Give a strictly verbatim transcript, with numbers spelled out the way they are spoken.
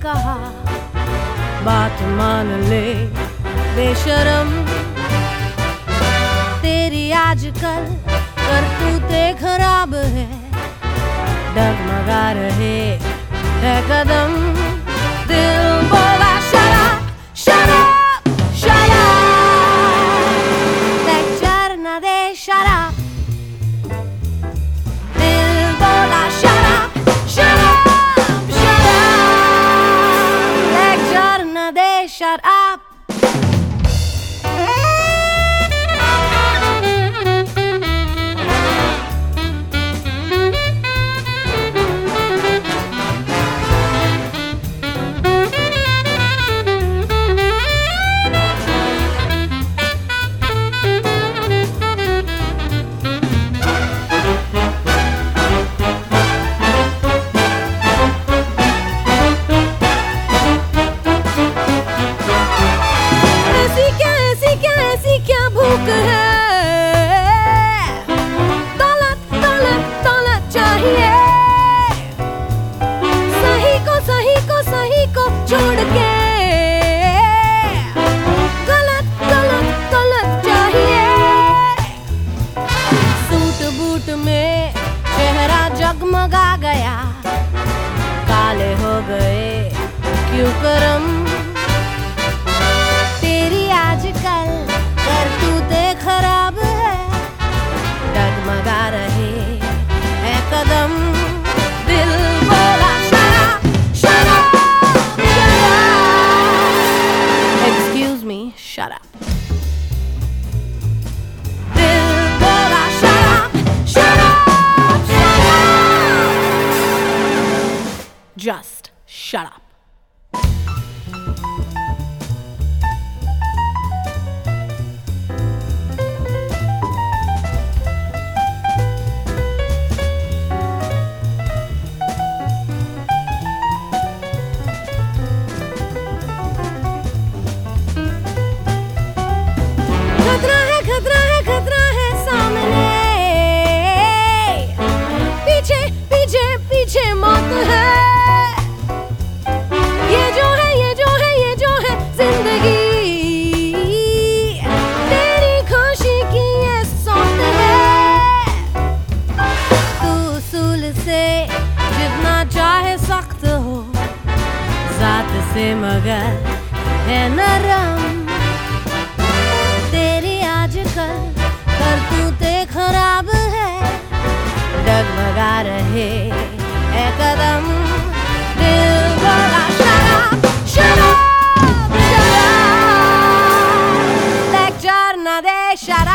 कहा बात मान ले बेशरम, तेरी आजकल करतूतें खराब है, डगमगा रहे है कदम। दिल बोला shut up, shut up, shut up, lecture न दे shut up। दिल बोला shut up, shut up, shut up, lecture न दे shut up। छोड़ के गलत गलत गलत चाहिए, सूट बूट में चेहरा जगमगा गया, काले हो गए क्यों करम। तेरी आजकल करतूतें खराब है, डगमगा रहे है कदम। दिल बोला shut up, shut up, shut up. Dil bola shut up, shut up, shut up. Just shut up. खतरा है खतरा है खतरा है सामने, पीछे पीछे पीछे मौत है। ये जो है ये जो है ये जो है जिंदगी, तेरी खुशी की ये सौत है। तू उसूल से जितना चाहे सख्त हो, जात से मगर है नरम। करतूतें खराब है, डगमगा रहे है कदम। दिल बोला shut up, shut up, shut up, lecture न दे shut up।